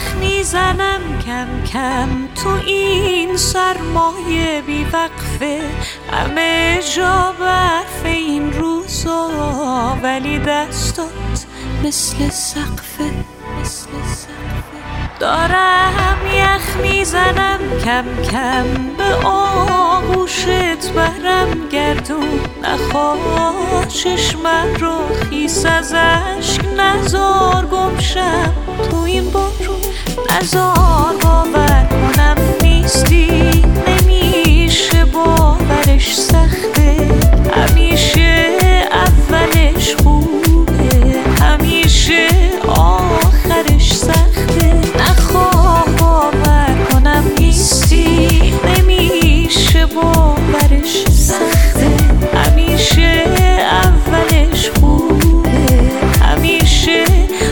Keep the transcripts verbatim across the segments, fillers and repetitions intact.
یخ میزنم کم کم تو این سرمایه بی وقفه، همه جا برف این روزا ولی دستات مثل سقفه، مثل سقفه. دارم یخ میزنم کم کم به آغوشت برم گردون، نخواه چشمم رو خیس از اشک نزار گمشم تو این بارون، نزار باور کنم نیستی، نمیشه باورش سخته، همیشه اولش خوبه همیشه آخرش سخته، نخواه باور کنم نیستی، نمیشه باورش سخته، همیشه اولش خوبه همیشه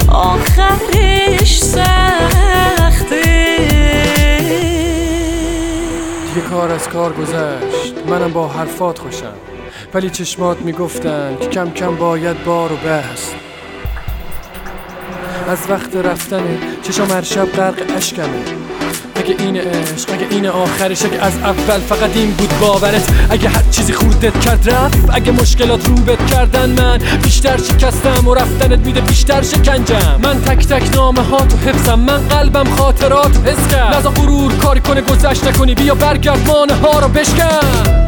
آخرش سخته. دیگه کار از کار گذشت، منم با حرفات خوشم، ولی چشمات میگفتن که کم کم باید بار و بست. از وقت رفتنه چشم هر شب غرق اشکمه، اگه این عشق اگه این آخرش، اگه از اول فقط این بود باورت، اگه هر چیزی خوردت کرد رفت، اگه مشکلات روبت کردن من بیشتر شکستم و رفتنت میده بیشتر شکنجم، من تک تک نامه ها تو حفظم، من قلبم خاطرات حس کرد، نذار غرور کاری کنه گذشت نکنی، بیا برگرد مانه ها رو بشکن.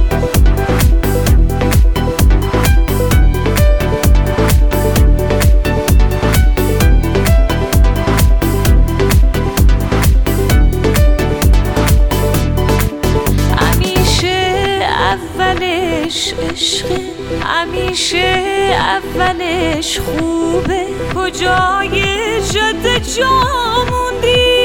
اولش عشقه همیشه اولش خوبه، کجای جاده جا موندی